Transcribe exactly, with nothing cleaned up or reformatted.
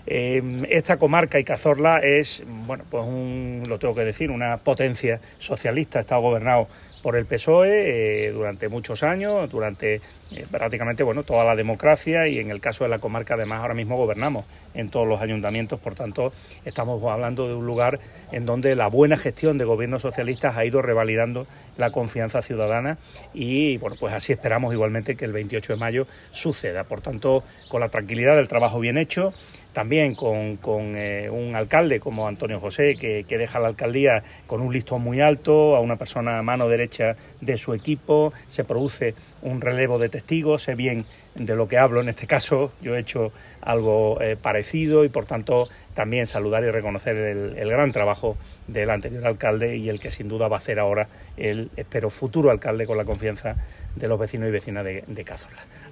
Eh, esta comarca y Cazorla es, bueno, pues un, lo tengo que decir, una potencia socialista. Está gobernado por el P S O E eh, durante muchos años, durante eh, prácticamente bueno toda la democracia, y en el caso de la comarca además ahora mismo gobernamos en todos los ayuntamientos. Por tanto, estamos hablando de un lugar en donde la buena gestión de gobiernos socialistas ha ido revalidando la confianza ciudadana, y bueno, pues así esperamos igualmente que el veintiocho de mayo suceda. Por tanto, con la tranquilidad del trabajo bien hecho, también con, con eh, un alcalde como Antonio José, que, que deja la alcaldía con un listón muy alto, a una persona a mano derecha de su equipo, se produce un relevo de testigos, sé bien de lo que hablo en este caso, yo he hecho algo eh, parecido, y por tanto también saludar y reconocer el, el gran trabajo del anterior alcalde, y el que sin duda va a hacer ahora el, espero, futuro alcalde, con la confianza de los vecinos y vecinas de, de Cazorla.